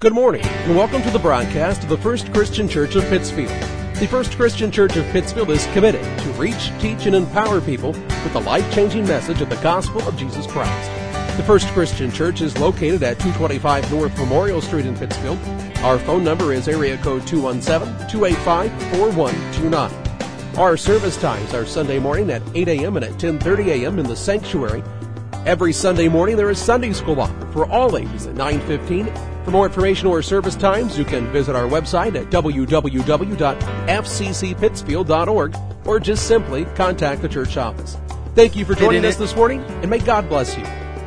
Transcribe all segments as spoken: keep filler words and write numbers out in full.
Good morning, and welcome to the broadcast of the First Christian Church of Pittsfield. The First Christian Church of Pittsfield is committed to reach, teach, and empower people with the life-changing message of the gospel of Jesus Christ. The First Christian Church is located at two twenty-five North Memorial Street in Pittsfield. Our phone number is area code two one seven, two eight five, four one two nine. Our service times are Sunday morning at eight a.m. and at ten thirty a.m. in the sanctuary. Every Sunday morning there is Sunday school offered for all ages at nine fifteen. For more information or service times, you can visit our website at w w w dot f c c pittsfield dot org or just simply contact the church office. Thank you for joining us this morning, and may God bless you.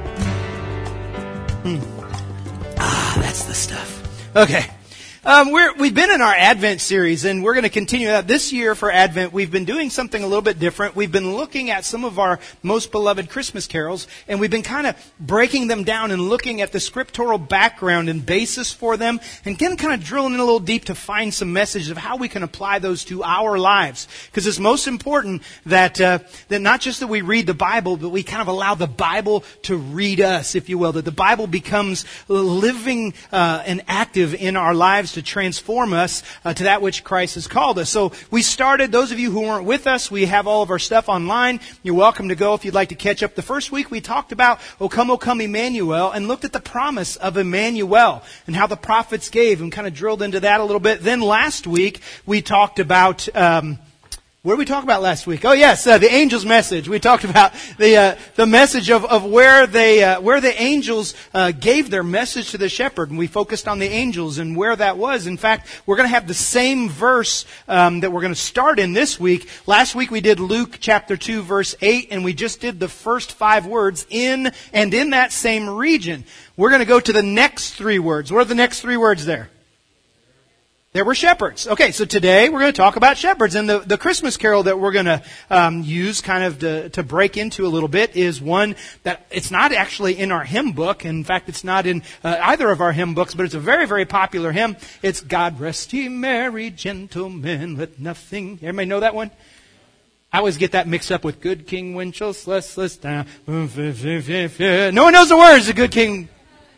Hmm. Ah, that's the stuff. Okay. Um, we're, we've been in our Advent series, and we're going to continue that. This year for Advent, we've been doing something a little bit different. We've been looking at some of our most beloved Christmas carols, and we've been kind of breaking them down and looking at the scriptural background and basis for them, and then kind of drilling in a little deep to find some messages of how we can apply those to our lives. Because it's most important that, uh, that not just that we read the Bible, but we kind of allow the Bible to read us, if you will. That the Bible becomes living uh, and active in our lives to transform us uh, to that which Christ has called us. So we started, those of you who weren't with us, we have all of our stuff online. You're welcome to go if you'd like to catch up. The first week we talked about O Come, O Come, Emmanuel, and looked at the promise of Emmanuel and how the prophets gave and kind of drilled into that a little bit. Then last week we talked about... Um, What did we talk about last week? Oh yes, uh, the angel's message. We talked about the uh, the message of of where they uh, where the angels uh, gave their message to the shepherd, and we focused on the angels and where that was. In fact, we're going to have the same verse um, that we're going to start in this week. Last week we did Luke chapter two verse eight, and we just did the first five words in and in that same region. We're going to go to the next three words. What are the next three words there? There were shepherds. Okay, so today we're going to talk about shepherds. And the, the Christmas carol that we're going to um, use kind of to, to break into a little bit is one that it's not actually in our hymn book. In fact, it's not in uh, either of our hymn books, but it's a very, very popular hymn. It's God Rest Ye Merry Gentlemen, Let Nothing... Everybody know that one? I always get that mixed up with Good King Wenceslas down. No one knows the words of Good King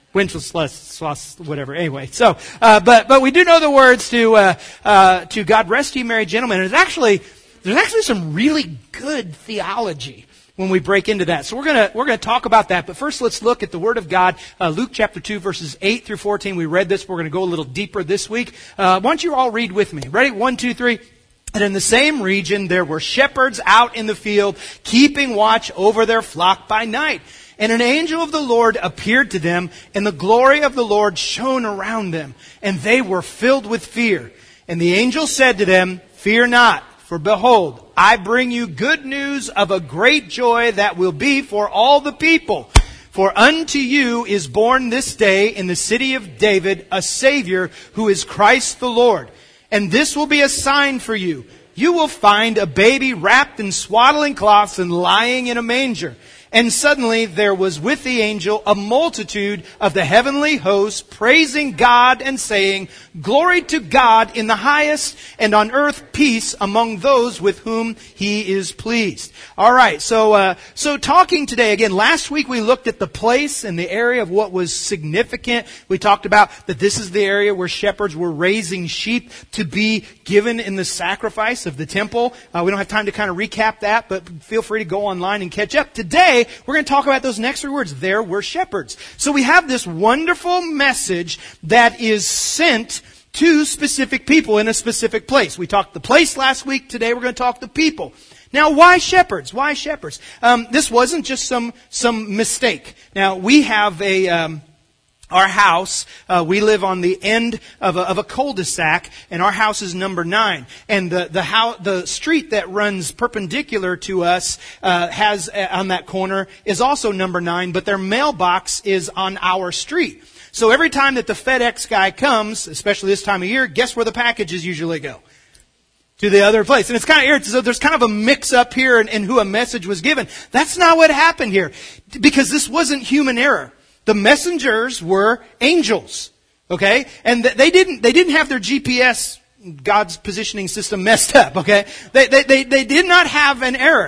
Wenceslas, whatever. Anyway, so uh, but but we do know the words to uh, uh, to God Rest Ye Merry Gentlemen. And there's actually there's actually some really good theology when we break into that. So we're gonna we're gonna talk about that. But first, let's look at the Word of God. Uh, Luke chapter two, verses eight through fourteen. We read this. We're gonna go a little deeper this week. Uh, why don't you all read with me? Ready? One, two, three. And in the same region there were shepherds out in the field, keeping watch over their flock by night. And an angel of the Lord appeared to them, and the glory of the Lord shone around them, and they were filled with fear. And the angel said to them, Fear not, for behold, I bring you good news of a great joy that will be for all the people. For unto you is born this day in the city of David a Savior, who is Christ the Lord. And this will be a sign for you. You will find a baby wrapped in swaddling cloths and lying in a manger. And suddenly there was with the angel a multitude of the heavenly hosts praising God and saying, Glory to God in the highest, and on earth peace among those with whom He is pleased. All right, so uh, so talking today again. Last week we looked at the place and the area of what was significant. We talked about that this is the area where shepherds were raising sheep to be given in the sacrifice of the temple. Uh, we don't have time to kind of recap that, but feel free to go online and catch up. Today we're going to talk about those next three words. There were shepherds. So we have this wonderful message that is sent to specific people in a specific place. We talked the place last week. Today we're going to talk the people. Now, why shepherds? Why shepherds? Um, this wasn't just some some mistake. Now, we have a... Um, Our house, uh, we live on the end of a, of a cul-de-sac, and our house is number nine. And the the, how, the street that runs perpendicular to us uh, has uh, on that corner is also number nine, but their mailbox is on our street. So every time that the FedEx guy comes, especially this time of year, guess where the packages usually go? To the other place. And it's kind of irritating. So there's kind of a mix-up here in, in who a message was given. That's not what happened here, because this wasn't human error. The messengers were angels, okay? And they didn't, they didn't have their G P S, God's positioning system, messed up, okay? They, they, they, they did not have an error.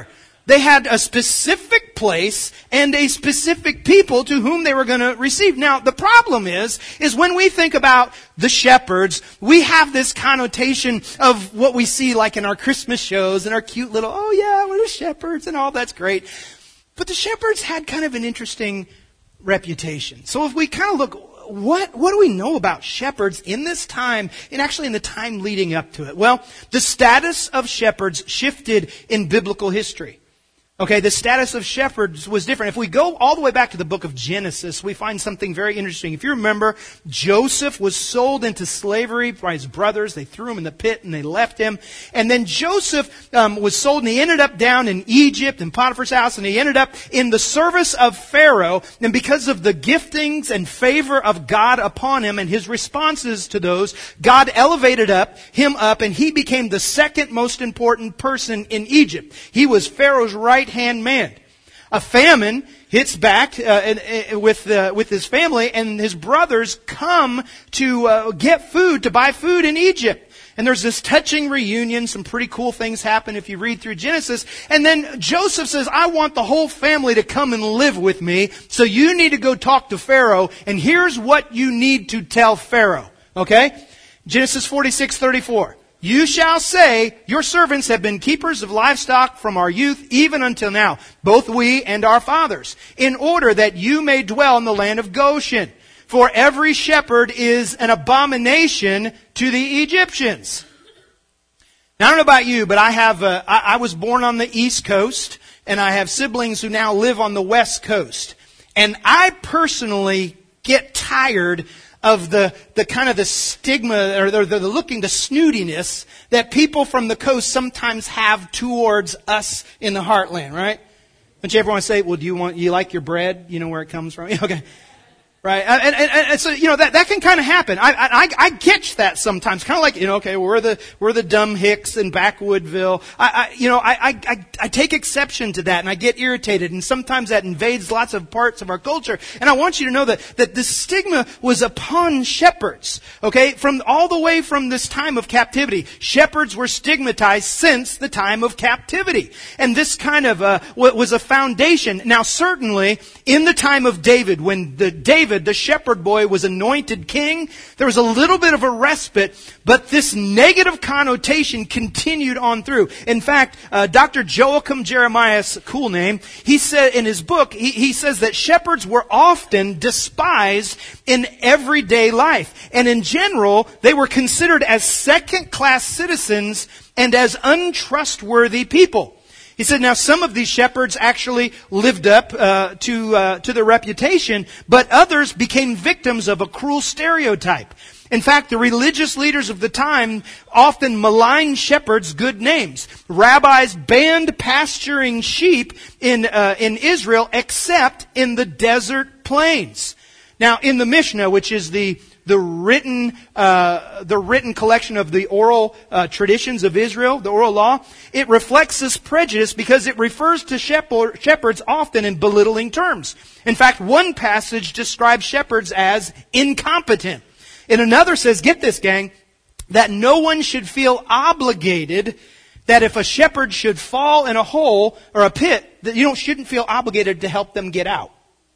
they had a specific place and a specific people to whom they were going to receive. Now, the problem is, is when we think about the shepherds, we have this connotation of what we see like in our Christmas shows and our cute little, oh yeah, we're the shepherds and all that's great. But the shepherds had kind of an interesting reputation. So if we kind of look, what, what do we know about shepherds in this time and actually in the time leading up to it? Well, the status of shepherds shifted in biblical history. Okay, the status of shepherds was different. If we go all the way back to the book of Genesis, we find something very interesting. If you remember, Joseph was sold into slavery by his brothers. They threw him in the pit and they left him. And then Joseph um, was sold and he ended up down in Egypt in Potiphar's house, and he ended up in the service of Pharaoh. And because of the giftings and favor of God upon him and his responses to those, God elevated up him up, and he became the second most important person in Egypt. He was Pharaoh's right hand man. A famine hits back uh, and, uh, with uh, with his family, and his brothers come to uh, get food, to buy food in Egypt. And there's this touching reunion. Some pretty cool things happen if you read through Genesis. And then Joseph says, I want the whole family to come and live with me. So you need to go talk to Pharaoh. And here's what you need to tell Pharaoh. Okay? Genesis forty-six thirty-four. You shall say, your servants have been keepers of livestock from our youth even until now, both we and our fathers, in order that you may dwell in the land of Goshen. For every shepherd is an abomination to the Egyptians. Now, I don't know about you, but I have uh, I, I was born on the East Coast, and I have siblings who now live on the West Coast. And I personally get tired of the, the kind of the stigma or the, the, the looking, the snootiness that people from the coast sometimes have towards us in the heartland, right? Don't you ever want to say, well, do you want, you like your bread? You know where it comes from? Okay. Right? And, and, and so, you know, that, that can kind of happen. I, I, I catch that sometimes. Kind of like, you know, okay, we're the, we're the dumb hicks in Backwoodville. I, I you know, I, I, I take exception to that and I get irritated, and sometimes that invades lots of parts of our culture. And I want you to know that, that this stigma was upon shepherds. Okay? From all the way from this time of captivity. Shepherds were stigmatized since the time of captivity. And this kind of, uh, was a foundation. Now, certainly, in the time of David, when the David the shepherd boy was anointed king, there was a little bit of a respite, but this negative connotation continued on through. In fact, uh, Doctor Joachim Jeremiah's cool name, he said in his book, he, he says that shepherds were often despised in everyday life. And in general, they were considered as second-class citizens and as untrustworthy people. He said, now some of these shepherds actually lived up uh, to uh, to their reputation, but others became victims of a cruel stereotype. In fact, the religious leaders of the time often maligned shepherds' good names. Rabbis banned pasturing sheep in uh, in Israel, except in the desert plains. Now, in the Mishnah, which is the the written uh, the written collection of the oral uh, traditions of Israel, the oral law, it reflects this prejudice because it refers to shepherd, shepherds often in belittling terms. In fact, one passage describes shepherds as incompetent. And another says, get this, gang, that no one should feel obligated that if a shepherd should fall in a hole or a pit, that you don't shouldn't feel obligated to help them get out.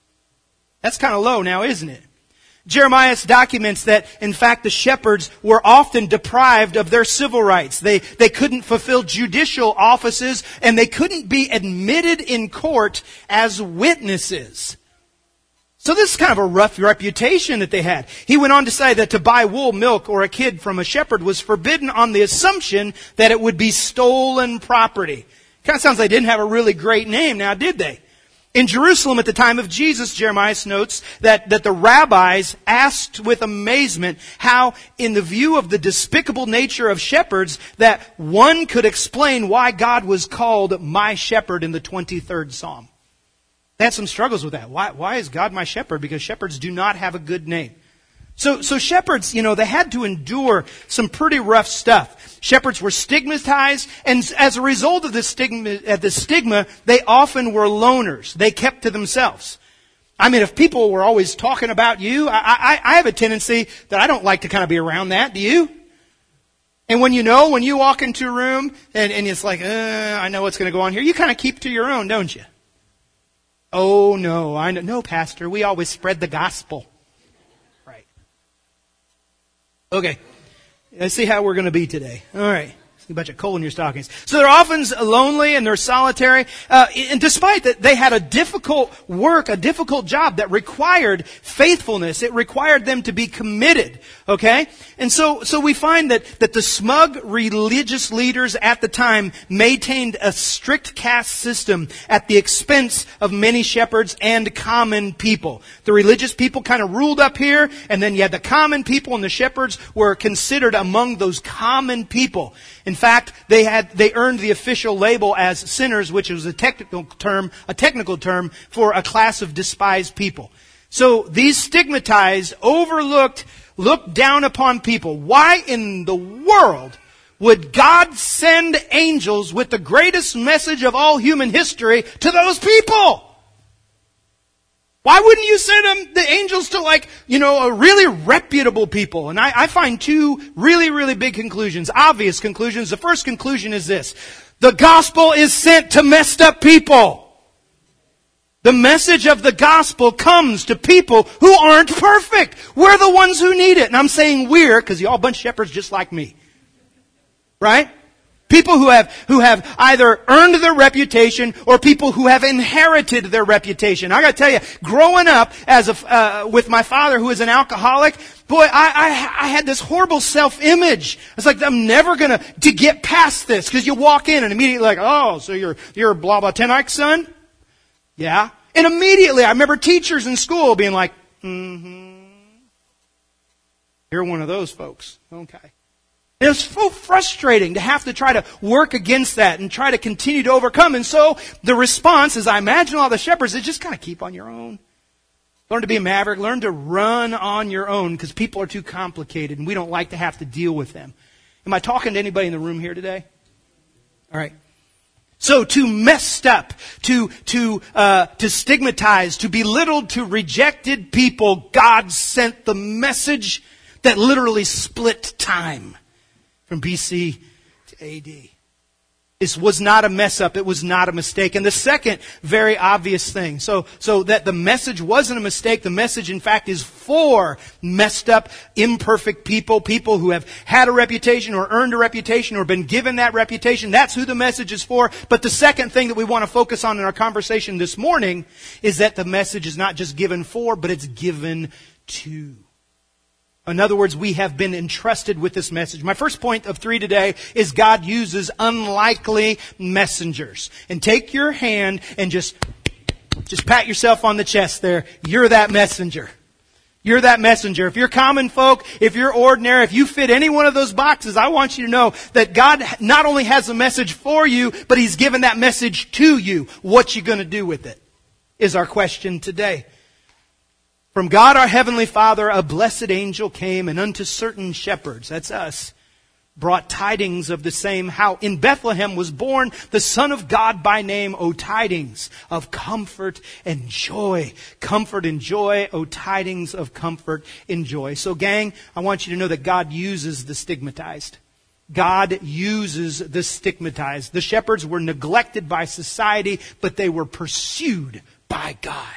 That's kind of low now, isn't it? Jeremiah documents that, in fact, the shepherds were often deprived of their civil rights. They, they couldn't fulfill judicial offices, and they couldn't be admitted in court as witnesses. So this is kind of a rough reputation that they had. He went on to say that to buy wool, milk, or a kid from a shepherd was forbidden on the assumption that it would be stolen property. Kind of sounds like they didn't have a really great name now, did they? In Jerusalem at the time of Jesus, Jeremiah notes that, that the rabbis asked with amazement how, in the view of the despicable nature of shepherds, that one could explain why God was called my shepherd in the twenty-third Psalm. They had some struggles with that. Why, why is God my shepherd? Because shepherds do not have a good name. So, so shepherds, you know, they had to endure some pretty rough stuff. Shepherds were stigmatized, and as a result of this stigma, uh, this stigma, they often were loners. They kept to themselves. I mean, if people were always talking about you, I, I, I have a tendency that I don't like to kind of be around that. Do you? And when you know, when you walk into a room and, and it's like, uh, I know what's going to go on here, you kind of keep to your own, don't you? Oh, no, I know. No, Pastor, we always spread the gospel. Right. Okay. Let's see how we're going to be today. All right. A bunch of coal in your stockings. So they're often lonely and they're solitary. Uh, and despite that, they had a difficult work, a difficult job that required faithfulness. It required them to be committed. Okay? And so, so we find that, that the smug religious leaders at the time maintained a strict caste system at the expense of many shepherds and common people. The religious people kind of ruled up here, and then you had the common people, and the shepherds were considered among those common people. In fact, they had they earned the official label as sinners, which was a technical term, a technical term for a class of despised people. So these stigmatized, overlooked, looked down upon people. Why in the world would God send angels with the greatest message of all human history to those people? Why wouldn't you send them, the angels to like, you know, a really reputable people? And I, I find two really, really big conclusions, obvious conclusions. The first conclusion is this. The gospel is sent to messed up people. The message of the gospel comes to people who aren't perfect. We're the ones who need it. And I'm saying we're, because you're all a bunch of shepherds just like me. Right? People who have who have either earned their reputation or people who have inherited their reputation. I got to tell you, growing up as a uh, with my father who is an alcoholic, boy, I, I I had this horrible self-image. It's like I'm never gonna to get past this because you walk in and immediately like, oh, so you're you're blah blah Tenike son, yeah. And immediately I remember teachers in school being like, mm-hmm, you're one of those folks, okay. It was so frustrating to have to try to work against that and try to continue to overcome. And so the response, as I imagine all the shepherds, is just kind of keep on your own. Learn to be a maverick. Learn to run on your own because people are too complicated and we don't like to have to deal with them. Am I talking to anybody in the room here today? All right. So to messed up, to to uh, to stigmatized, to belittled, to rejected people, God sent the message that literally split time. From B C to A D. This was not a mess up. It was not a mistake. And the second very obvious thing, so, so that the message wasn't a mistake. The message, in fact, is for messed up, imperfect people, people who have had a reputation or earned a reputation or been given that reputation. That's who the message is for. But the second thing that we want to focus on in our conversation this morning is that the message is not just given for, but it's given to. In other words, we have been entrusted with this message. My first point of three today is God uses unlikely messengers. And take your hand and just, just pat yourself on the chest there. You're that messenger. You're that messenger. If you're common folk, if you're ordinary, if you fit any one of those boxes, I want you to know that God not only has a message for you, but He's given that message to you. What you going to do with it is our question today. From God our Heavenly Father, a blessed angel came and unto certain shepherds, that's us, brought tidings of the same, how in Bethlehem was born the Son of God by name, O tidings of comfort and joy. Comfort and joy, O tidings of comfort and joy. So gang, I want you to know that God uses the stigmatized. God uses the stigmatized. The shepherds were neglected by society, but they were pursued by God.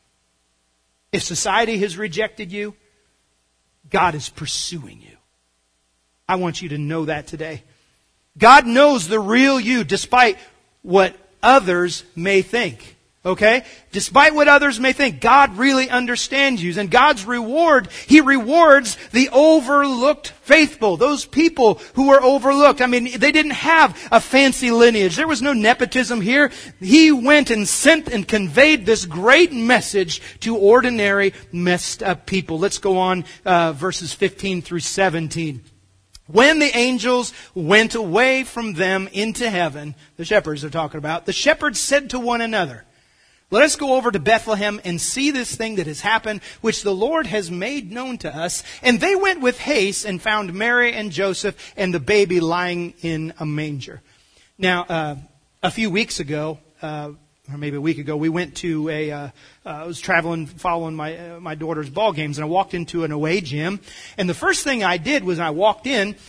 If society has rejected you, God is pursuing you. I want you to know that today. God knows the real you despite what others may think. Okay? Despite what others may think, God really understands you. And God's reward, He rewards the overlooked faithful. Those people who were overlooked. I mean, they didn't have a fancy lineage. There was no nepotism here. He went and sent and conveyed this great message to ordinary, messed up people. Let's go on, uh, verses fifteen through seventeen. When the angels went away from them into heaven, the shepherds are talking about, the shepherds said to one another, let us go over to Bethlehem and see this thing that has happened, which the Lord has made known to us. And they went with haste and found Mary and Joseph and the baby lying in a manger. Now, uh, a few weeks ago, uh, or maybe a week ago, we went to a, uh, uh, I was traveling, following my uh, my daughter's ball games, and I walked into an away gym. And the first thing I did was I walked in,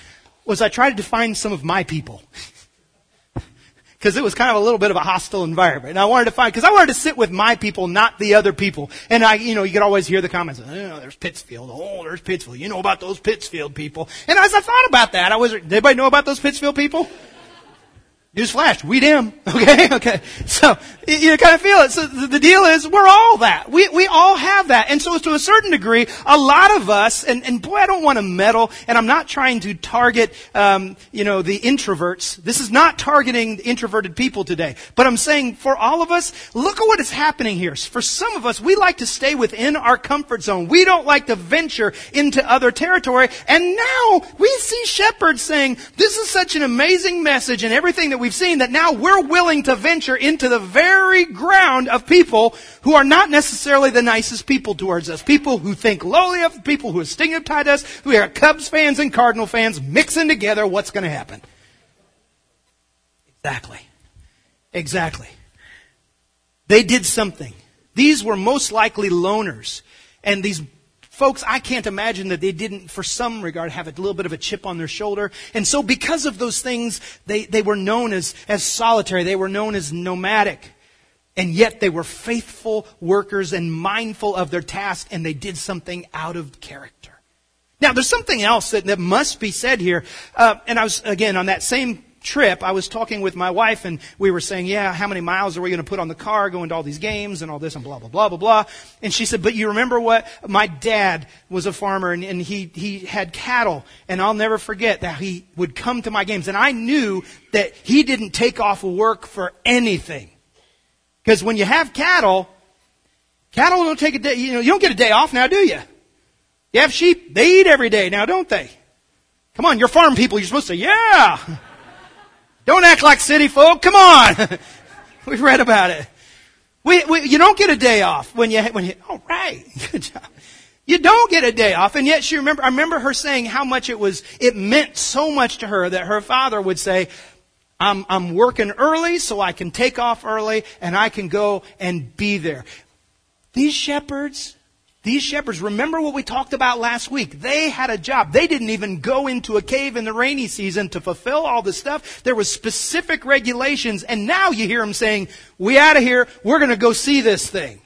was I tried to find some of my people. Because it was kind of a little bit of a hostile environment. And I wanted to find, because I wanted to sit with my people, not the other people. And I, you know, you could always hear the comments, oh, there's Pittsfield. Oh, there's Pittsfield. You know about those Pittsfield people. And as I thought about that, I was, did anybody know about those Pittsfield people? Newsflash, we them. Okay, okay. So, you, you kind of feel it. So the, the deal is, we're all that. We, we all have that. And so to a certain degree, a lot of us, and, and boy, I don't want to meddle, and I'm not trying to target, um, you know, the introverts. This is not targeting introverted people today. But I'm saying for all of us, look at what is happening here. For some of us, we like to stay within our comfort zone. We don't like to venture into other territory. And now we see shepherds saying, this is such an amazing message and everything that we We've seen that now we're willing to venture into the very ground of people who are not necessarily the nicest people towards us. People who think lowly of, people who stigmatize us, who are Cubs fans and Cardinal fans mixing together. What's going to happen? Exactly. Exactly. They did something. These were most likely loners. And these folks, I can't imagine that they didn't, for some regard, have a little bit of a chip on their shoulder. And so because of those things, they, they were known as, as solitary. They were known as nomadic. And yet they were faithful workers and mindful of their task, and they did something out of character. Now, there's something else that, that must be said here. Uh, and I was, again, on that same trip, I was talking with my wife, and we were saying, yeah, how many miles are we going to put on the car going to all these games and all this and blah, blah, blah, blah, blah. And she said, but you remember what? My dad was a farmer, and, and he, he had cattle, and I'll never forget that he would come to my games. And I knew that he didn't take off work for anything. Because when you have cattle, cattle don't take a day, you know, you don't get a day off now, do you? You have sheep, they eat every day now, don't they? Come on, you're farm people, you're supposed to say, yeah. Don't act like city folk. Come on. We've read about it. We, we, you don't get a day off when you, when you, all right. Good job. You don't get a day off. And yet she remember, I remember her saying how much it was, it meant so much to her that her father would say, I'm, I'm working early so I can take off early and I can go and be there. These shepherds, These shepherds, remember what we talked about last week. They had a job. They didn't even go into a cave in the rainy season to fulfill all this stuff. There was specific regulations. And now you hear them saying, we out of here. We're going to go see this thing.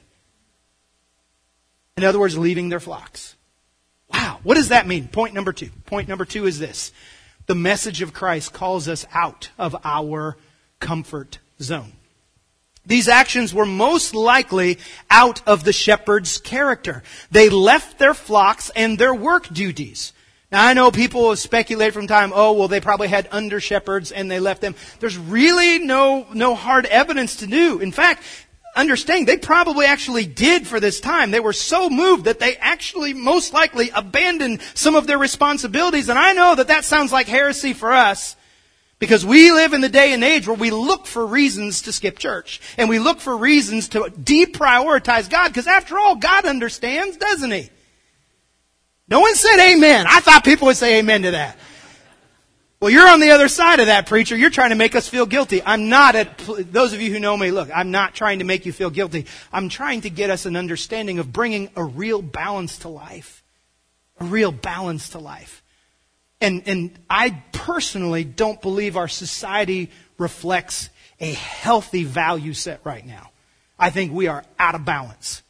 In other words, leaving their flocks. Wow. What does that mean? Point number two. Point number two is this. The message of Christ calls us out of our comfort zone. These actions were most likely out of the shepherd's character. They left their flocks and their work duties. Now, I know people have speculated from time, oh, well, they probably had under shepherds and they left them. There's really no, no hard evidence to do. In fact, understanding they probably actually did for this time. They were so moved that they actually most likely abandoned some of their responsibilities. And I know that that sounds like heresy for us. Because we live in the day and age where we look for reasons to skip church. And we look for reasons to deprioritize God. Because after all, God understands, doesn't He? No one said amen. I thought people would say amen to that. Well, you're on the other side of that, preacher. You're trying to make us feel guilty. I'm not, at, those of you who know me, look, I'm not trying to make you feel guilty. I'm trying to get us an understanding of bringing a real balance to life. A real balance to life. And, and I personally don't believe our society reflects a healthy value set right now. I think we are out of balance.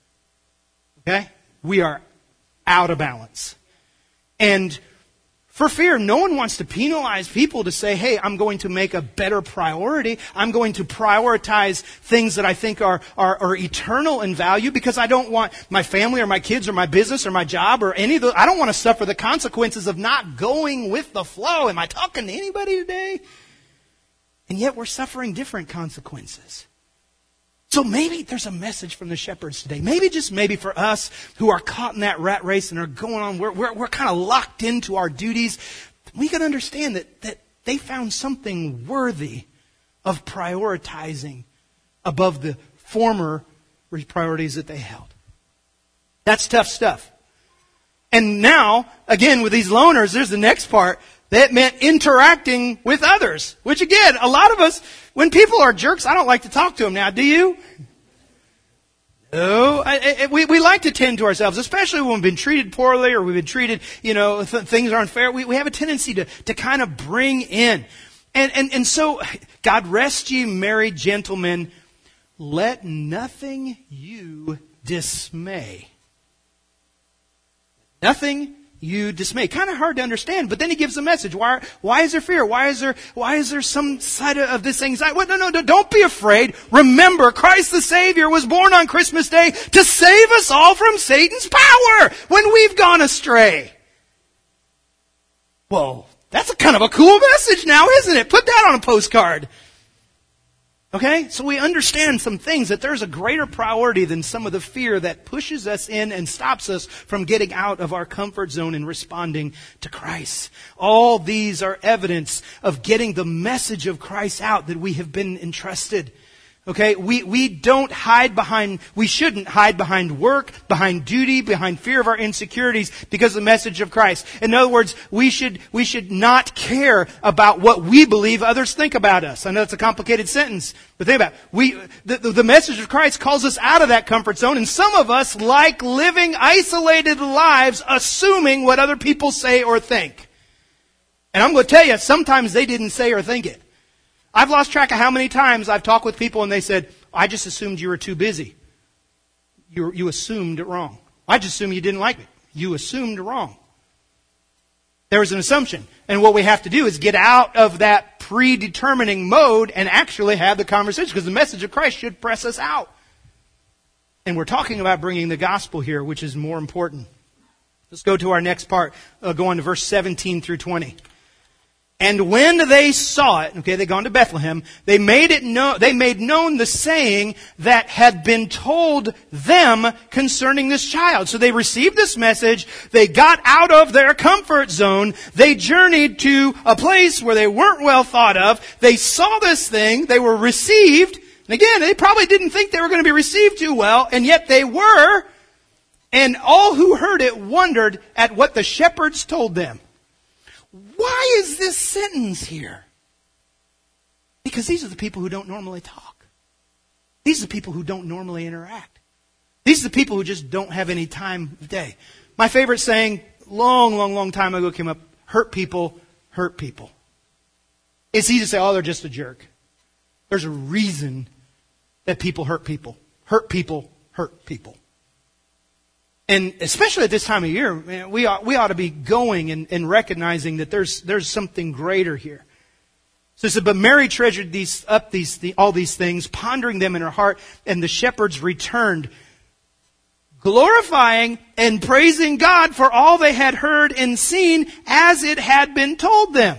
Okay? We are out of balance. And for fear, no one wants to penalize people to say, hey, I'm going to make a better priority. I'm going to prioritize things that I think are, are, are eternal in value because I don't want my family or my kids or my business or my job or any of those. I don't want to suffer the consequences of not going with the flow. Am I talking to anybody today? And yet we're suffering different consequences. So maybe there's a message from the shepherds today. Maybe just maybe for us who are caught in that rat race and are going on, we're, we're, we're kind of locked into our duties. We can understand that, that they found something worthy of prioritizing above the former priorities that they held. That's tough stuff. And now, again, with these loners, there's the next part. That meant interacting with others. Which again, a lot of us, when people are jerks, I don't like to talk to them now. Do you? Oh, I, I, we, we like to tend to ourselves, especially when we've been treated poorly or we've been treated, you know, th- things aren't fair. We, we have a tendency to, to kind of bring in. And, and, and so, God rest ye, merry gentlemen, let nothing you dismay. Nothing you dismay. Kind of hard to understand, but then he gives a message. Why, why is there fear? Why is there, why is there some side of, of this anxiety? Well, no, no, no, don't be afraid. Remember, Christ the Savior was born on Christmas Day to save us all from Satan's power when we've gone astray. Well, that's a kind of a cool message now, isn't it? Put that on a postcard. Okay? So we understand some things, that there's a greater priority than some of the fear that pushes us in and stops us from getting out of our comfort zone and responding to Christ. All these are evidence of getting the message of Christ out that we have been entrusted. Okay, we, we don't hide behind, we shouldn't hide behind work, behind duty, behind fear of our insecurities because of the message of Christ. In other words, we should, we should not care about what we believe others think about us. I know it's a complicated sentence, but think about it. We, the, the message of Christ calls us out of that comfort zone, and some of us like living isolated lives assuming what other people say or think. And I'm going to tell you, sometimes they didn't say or think it. I've lost track of how many times I've talked with people and they said, I just assumed you were too busy. You, you assumed it wrong. I just assumed you didn't like me. You assumed wrong. There was an assumption. And what we have to do is get out of that predetermining mode and actually have the conversation, because the message of Christ should press us out. And we're talking about bringing the gospel here, which is more important. Let's go to our next part. Uh, go on to verse seventeen through twenty. And when they saw it, okay, they gone to Bethlehem, they made it known, they made known the saying that had been told them concerning this child. So they received this message, they got out of their comfort zone, they journeyed to a place where they weren't well thought of, they saw this thing, they were received, and again, they probably didn't think they were going to be received too well, and yet they were, and all who heard it wondered at what the shepherds told them. Why is this sentence here? Because these are the people who don't normally talk. These are the people who don't normally interact. These are the people who just don't have any time of day. My favorite saying, long, long, long time ago came up, hurt people, hurt people. It's easy to say, oh, they're just a jerk. There's a reason that people hurt people. Hurt people, hurt people. And especially at this time of year, man, we ought, we ought to be going and, and recognizing that there's there's something greater here. So it said, but Mary treasured these up these the, all these things, pondering them in her heart, and the shepherds returned, glorifying and praising God for all they had heard and seen as it had been told them.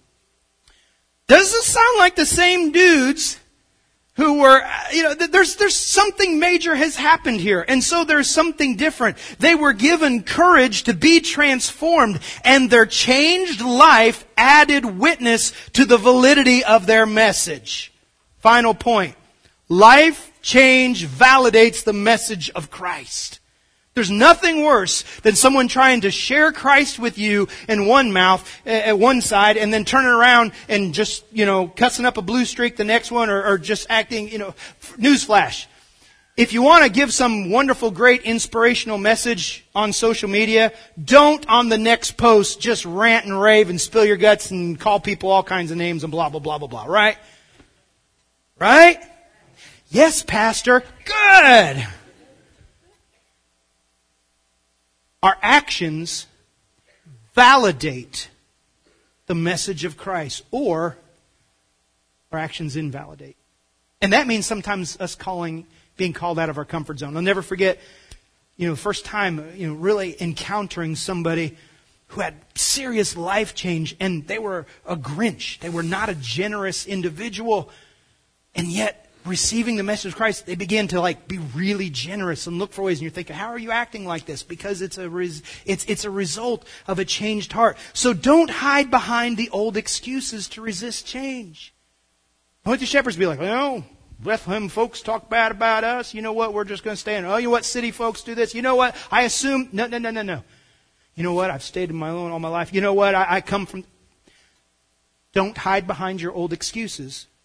Does this sound like the same dudes who were, you know, there's, there's something major has happened here. And so there's something different. They were given courage to be transformed, and their changed life added witness to the validity of their message. Final point. Life change validates the message of Christ. There's nothing worse than someone trying to share Christ with you in one mouth, at one side, and then turning around and just, you know, cussing up a blue streak the next one, or, or just acting, you know, newsflash. If you want to give some wonderful, great, inspirational message on social media, don't on the next post just rant and rave and spill your guts and call people all kinds of names and blah, blah, blah, blah, blah, right? Right? Yes, Pastor. Good. Our actions validate the message of Christ, or our actions invalidate. And that means sometimes us calling, being called out of our comfort zone. I'll never forget, you know, first time, you know, really encountering somebody who had serious life change, and they were a Grinch. They were not a generous individual. And yet, receiving the message of Christ, they begin to like be really generous and look for ways. And you're thinking, how are you acting like this? Because it's a res- it's it's a result of a changed heart. So don't hide behind the old excuses to resist change. Don't let the shepherds be like, well, Bethlehem folks talk bad about us. You know what? We're just going to stay in. Oh, you know what? City folks do this. You know what? I assume. No, no, no, no, no. You know what? I've stayed in my own all my life. You know what? I, I come from. Don't hide behind your old excuses.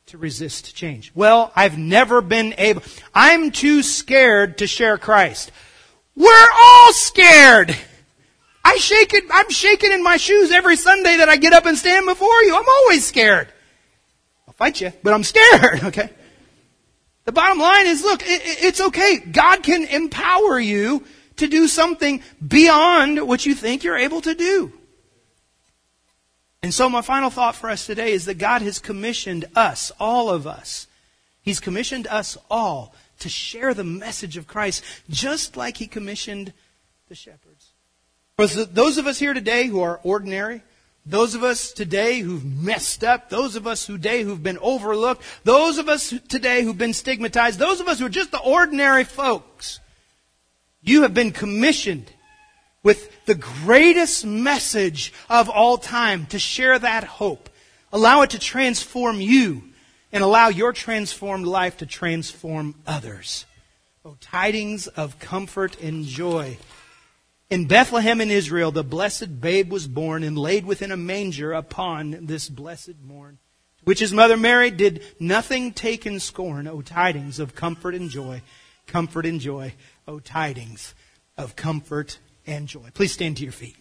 to resist change? Well, I've never been able. I'm too scared to share Christ. We're all scared. I shake it, I'm shaking in my shoes every Sunday that I get up and stand before you. I'm always scared. I'll fight you, but I'm scared, okay? The bottom line is, look, it, it's okay. God can empower you to do something beyond what you think you're able to do. And so my final thought for us today is that God has commissioned us, all of us. He's commissioned us all to share the message of Christ, just like He commissioned the shepherds. For those of us here today who are ordinary, those of us today who've messed up, those of us today who've been overlooked, those of us today who've been stigmatized, those of us who are just the ordinary folks, you have been commissioned with the greatest message of all time to share that hope. Allow it to transform you and allow your transformed life to transform others. Oh, tidings of comfort and joy. In Bethlehem in Israel, the blessed babe was born and laid within a manger upon this blessed morn, which His mother Mary did nothing take in scorn. O tidings of comfort and joy, comfort and joy. O tidings of comfort and joy. Please stand to your feet.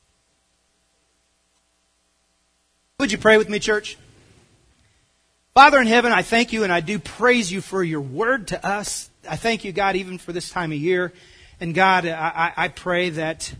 Would you pray with me, church? Father in heaven, I thank You and I do praise You for Your word to us. I thank You, God, even for this time of year. And God, I, I pray that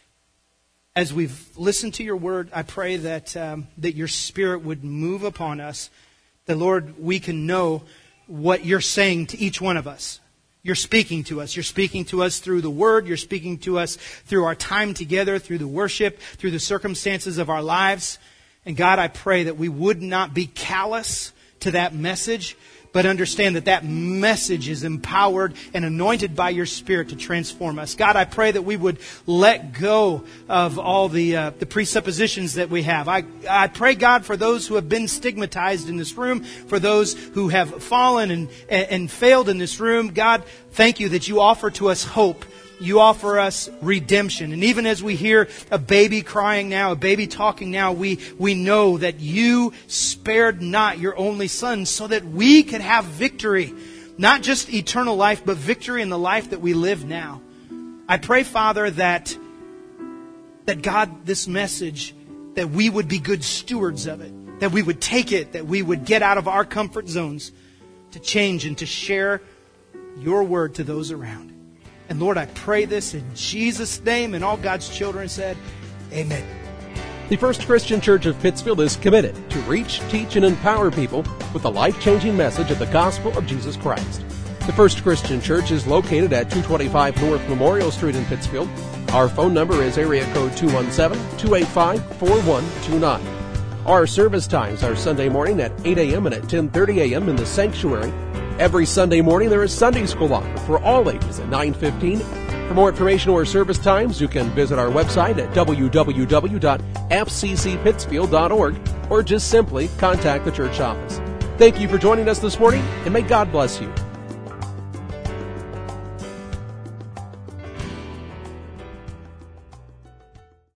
as we've listened to Your word, I pray that um, that Your Spirit would move upon us. That, Lord, we can know what You're saying to each one of us. You're speaking to us. You're speaking to us through the Word. You're speaking to us through our time together, through the worship, through the circumstances of our lives. And God, I pray that we would not be callous to that message, but understand that that message is empowered and anointed by Your Spirit to transform us. God, I pray that we would let go of all the uh, the presuppositions that we have. I, I pray, God, for those who have been stigmatized in this room, for those who have fallen and, and, and failed in this room. God, thank You that You offer to us hope. You offer us redemption. And even as we hear a baby crying now, a baby talking now, we, we know that You spared not Your only Son so that we could have victory. Not just eternal life, but victory in the life that we live now. I pray, Father, that, that God, this message, that we would be good stewards of it. That we would take it, that we would get out of our comfort zones to change and to share Your word to those around. And Lord, I pray this in Jesus' name, and all God's children said, amen. The First Christian Church of Pittsfield is committed to reach, teach, and empower people with the life-changing message of the gospel of Jesus Christ. The First Christian Church is located at two twenty-five North Memorial Street in Pittsfield. Our phone number is area code two one seven, two eight five, four one two nine. Our service times are Sunday morning at eight a.m. and at ten thirty a.m. in the sanctuary. Every Sunday morning there is Sunday school offered for all ages at nine fifteen. For more information or service times, you can visit our website at w w w dot f c c pittsfield dot org or just simply contact the church office. Thank you for joining us this morning, and may God bless you.